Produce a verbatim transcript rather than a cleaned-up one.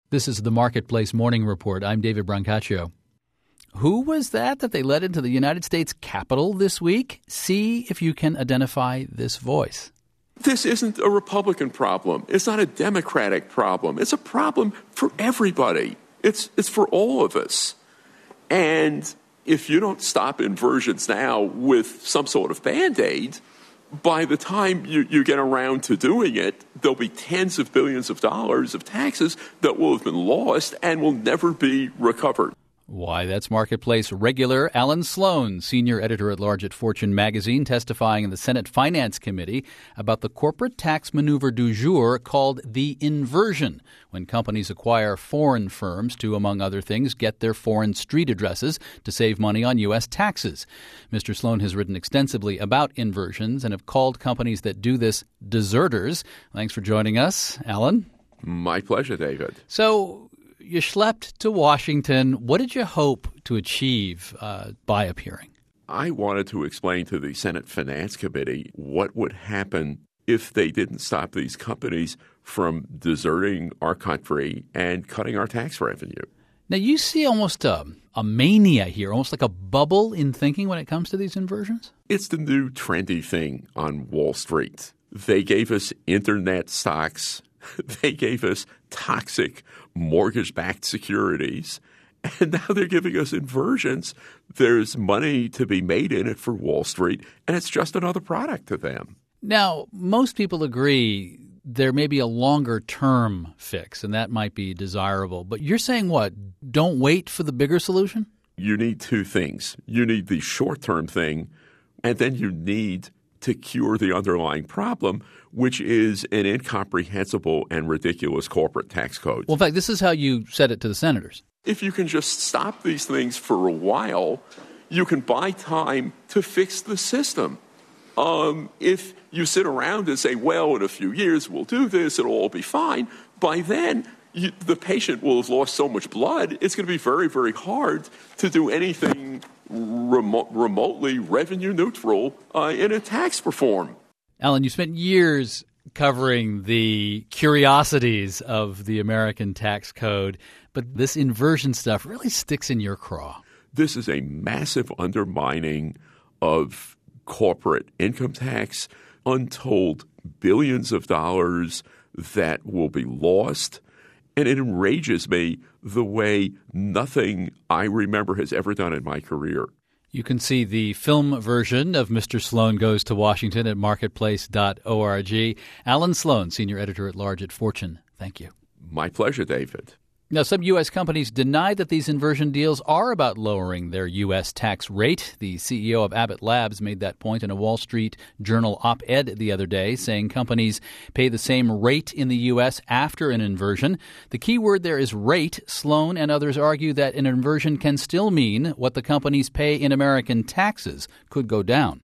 This is the Marketplace Morning Report. I'm David Brancaccio. Who was that that they led into the United States Capitol this week? See if you can identify this voice. This isn't a Republican problem. It's not a Democratic problem. It's a problem for everybody. It's it's for all of us. And if you don't stop inversions now with some sort of Band-Aid, by the time you, you get around to doing it, there'll be tens of billions of dollars of taxes that will have been lost and will never be recovered. Why, that's Marketplace regular Alan Sloan, senior editor-at-large at Fortune magazine, testifying in the Senate Finance Committee about the corporate tax maneuver du jour called the inversion, when companies acquire foreign firms to, among other things, get their foreign street addresses to save money on U S taxes. Mister Sloan has written extensively about inversions and have called companies that do this deserters. Thanks for joining us, Alan. My pleasure, David. So you schlepped to Washington. What did you hope to achieve uh, by appearing? I wanted to explain to the Senate Finance Committee what would happen if they didn't stop these companies from deserting our country and cutting our tax revenue. Now, you see almost a, a mania here, almost like a bubble in thinking when it comes to these inversions? It's the new trendy thing on Wall Street. They gave us internet stocks. They gave us toxic mortgage-backed securities, and now they're giving us inversions. There's money to be made in it for Wall Street, and it's just another product to them. Now, most people agree there may be a longer-term fix, and that might be desirable. But you're saying what? Don't wait for the bigger solution? You need two things. You need the short-term thing, and then you need to cure the underlying problem, which is an incomprehensible and ridiculous corporate tax code. Well, in fact, this is how you said it to the senators. If you can just stop these things for a while, you can buy time to fix the system. Um, if you sit around and say, well, in a few years we'll do this, it'll all be fine, by then you, the patient will have lost so much blood, it's going to be very, very hard to do anything Remo- remotely revenue neutral uh, in a tax reform. Alan, you spent years covering the curiosities of the American tax code, but this inversion stuff really sticks in your craw. This is a massive undermining of corporate income tax, untold billions of dollars that will be lost. And it enrages me the way nothing I remember has ever done in my career. You can see the film version of Mister Sloan Goes to Washington at marketplace dot org. Alan Sloan, senior editor-at-large at Fortune. Thank you. My pleasure, David. Now, some U S companies deny that these inversion deals are about lowering their U S tax rate. The C E O of Abbott Labs made that point in a Wall Street Journal op-ed the other day, saying companies pay the same rate in the U S after an inversion. The key word there is rate. Sloan and others argue that an inversion can still mean what the companies pay in American taxes could go down.